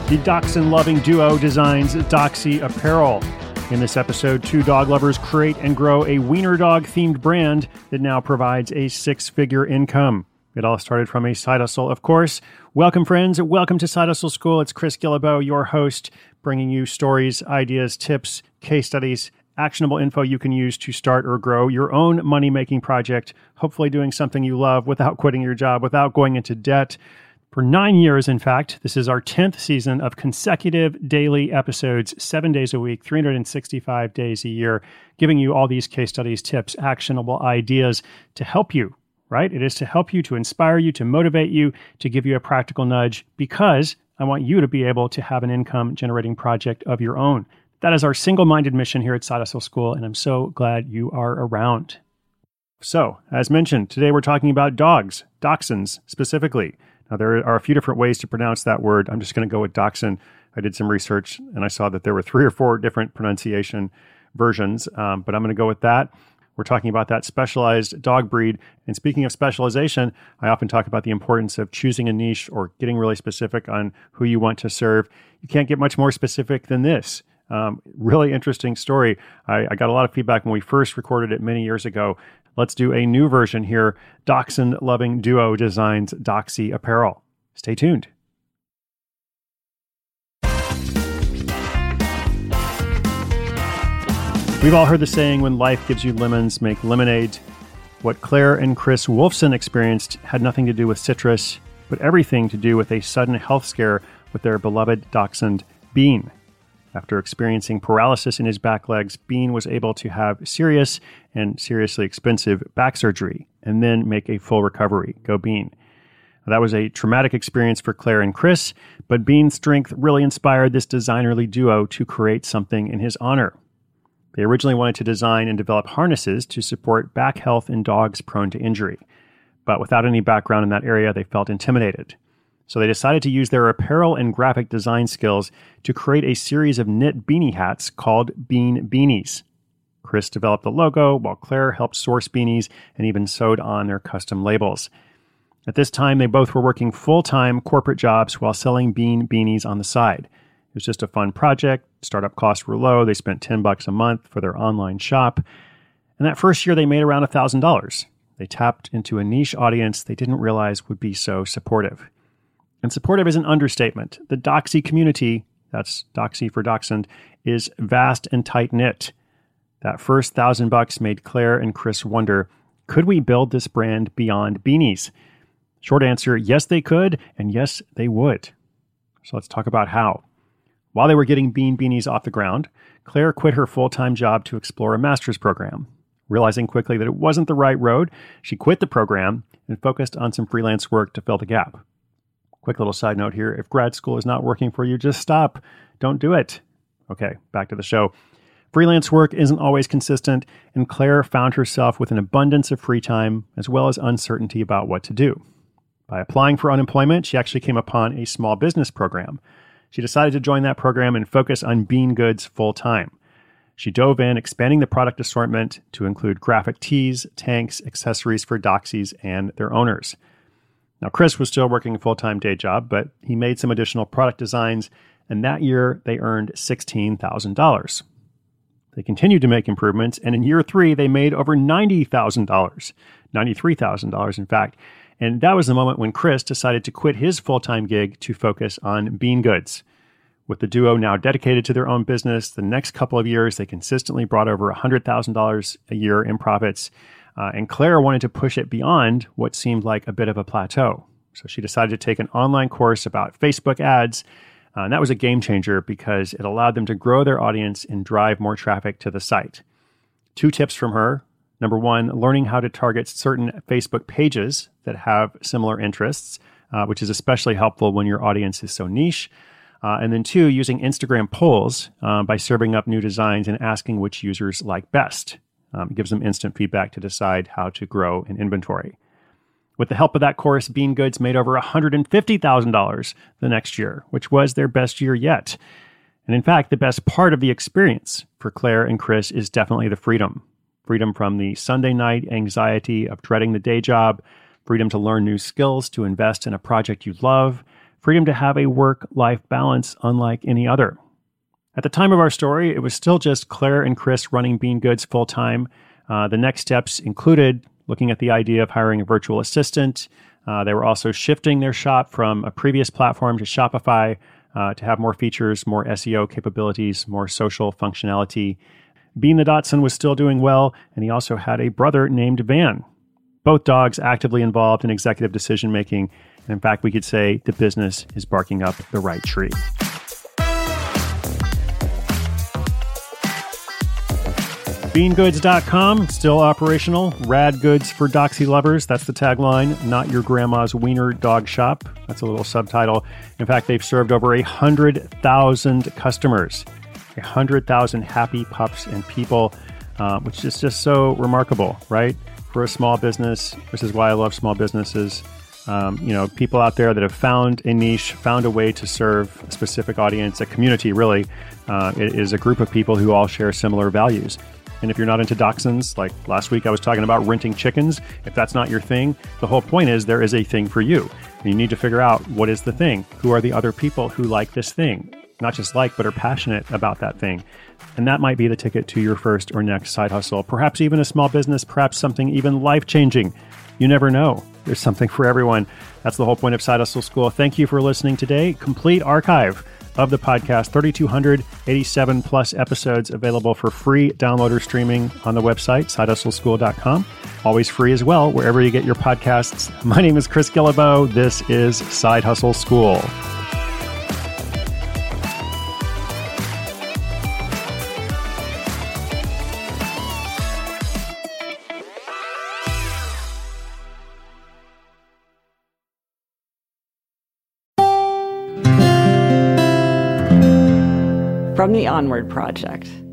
The dachshund-loving duo designs Doxy Apparel. In this episode, two dog lovers create and grow a wiener dog-themed brand that now provides a six-figure income. It all started from a side hustle, of course. Welcome, friends. Welcome to Side Hustle School. It's Chris Guillebeau, your host, bringing you stories, ideas, tips, case studies, actionable info you can use to start or grow your own money-making project, hopefully doing something you love without quitting your job, without going into debt. For 9 years, in fact, this is our 10th season of consecutive daily episodes, 7 days a week, 365 days a year, giving you all these case studies, tips, actionable ideas to help you, right? It is to help you, to inspire you, to motivate you, to give you a practical nudge, because I want you to be able to have an income-generating project of your own. That is our single-minded mission here at Side Hustle School, and I'm so glad you are around. So, as mentioned, today we're talking about dogs, dachshunds specifically. Now, there are a few different ways to pronounce that word. I'm just going to go with dachshund. I did some research, and I saw that there were 3 or 4 different pronunciation versions, but I'm going to go with that. We're talking about that specialized dog breed. And speaking of specialization, I often talk about the importance of choosing a niche or getting really specific on who you want to serve. You can't get much more specific than this. Really interesting story. I got a lot of feedback when we first recorded it many years ago. Let's do a new version here. Dachshund-loving duo designs Doxy Apparel. Stay tuned. We've all heard the saying, when life gives you lemons, make lemonade. What Claire and Chris Wolfson experienced had nothing to do with citrus, but everything to do with a sudden health scare with their beloved dachshund, Bean. After experiencing paralysis in his back legs, Bean was able to have serious and seriously expensive back surgery and then make a full recovery. Go Bean. That was a traumatic experience for Claire and Chris, but Bean's strength really inspired this designerly duo to create something in his honor. They originally wanted to design and develop harnesses to support back health in dogs prone to injury, but without any background in that area, they felt intimidated. So they decided to use their apparel and graphic design skills to create a series of knit beanie hats called Bean Beanies. Chris developed the logo, while Claire helped source beanies and even sewed on their custom labels. At this time, they both were working full-time corporate jobs while selling Bean Beanies on the side. It was just a fun project. Startup costs were low. They spent $10 a month for their online shop. And that first year, they made around $1,000. They tapped into a niche audience they didn't realize would be so supportive. And supportive is an understatement. The Doxy community, that's Doxy for dachshund, is vast and tight-knit. That first $1,000 made Claire and Chris wonder, could we build this brand beyond beanies? Short answer, yes they could, and yes they would. So let's talk about how. While they were getting Bean Beanies off the ground, Claire quit her full-time job to explore a master's program. Realizing quickly that it wasn't the right road, she quit the program and focused on some freelance work to fill the gap. Quick little side note here. If grad school is not working for you, just stop. Don't do it. Okay, back to the show. Freelance work isn't always consistent, and Claire found herself with an abundance of free time as well as uncertainty about what to do. By applying for unemployment, she actually came upon a small business program. She decided to join that program and focus on bean goods full time. She dove in, expanding the product assortment to include graphic tees, tanks, accessories for doxies and their owners. Now, Chris was still working a full-time day job, but he made some additional product designs, and that year they earned $16,000. They continued to make improvements, and in year 3, they made over $90,000, $93,000 in fact, and that was the moment when Chris decided to quit his full-time gig to focus on bean goods. With the duo now dedicated to their own business, the next couple of years they consistently brought over $100,000 a year in profits. And Claire wanted to push it beyond what seemed like a bit of a plateau. So she decided to take an online course about Facebook ads. And that was a game changer because it allowed them to grow their audience and drive more traffic to the site. 2 tips from her. Number 1, learning how to target certain Facebook pages that have similar interests, which is especially helpful when your audience is so niche. And then 2, using Instagram polls by serving up new designs and asking which users like best. It gives them instant feedback to decide how to grow in inventory. With the help of that course, Bean Goods made over $150,000 the next year, which was their best year yet. And in fact, the best part of the experience for Claire and Chris is definitely the freedom. Freedom from the Sunday night anxiety of dreading the day job, freedom to learn new skills, to invest in a project you love, freedom to have a work-life balance unlike any other. At the time of our story, it was still just Claire and Chris running Bean Goods full-time. The next steps included looking at the idea of hiring a virtual assistant. They were also shifting their shop from a previous platform to Shopify to have more features, more SEO capabilities, more social functionality. Bean the Dachshund was still doing well, and he also had a brother named Van. Both dogs actively involved in executive decision-making. And in fact, we could say the business is barking up the right tree. BeanGoods.com, still operational. Rad goods for Doxy lovers. That's the tagline. Not your grandma's wiener dog shop. That's a little subtitle. In fact, they've served over 100,000 customers. 100,000 happy pups and people, which is just so remarkable, right? For a small business. This is why I love small businesses. People out there that have found a niche, found a way to serve a specific audience, a community, really. It is a group of people who all share similar values. And if you're not into dachshunds, like last week I was talking about renting chickens, if that's not your thing, the whole point is there is a thing for you. And you need to figure out what is the thing. Who are the other people who like this thing? Not just like, but are passionate about that thing. And that might be the ticket to your first or next side hustle. Perhaps even a small business, perhaps something even life-changing. You never know. There's something for everyone. That's the whole point of Side Hustle School. Thank you for listening today. Complete archive of the podcast, 3,287 plus episodes available for free download or streaming on the website, sidehustleschool.com. Always free as well, wherever you get your podcasts. My name is Chris Guillebeau. This is Side Hustle School. From the Onward Project.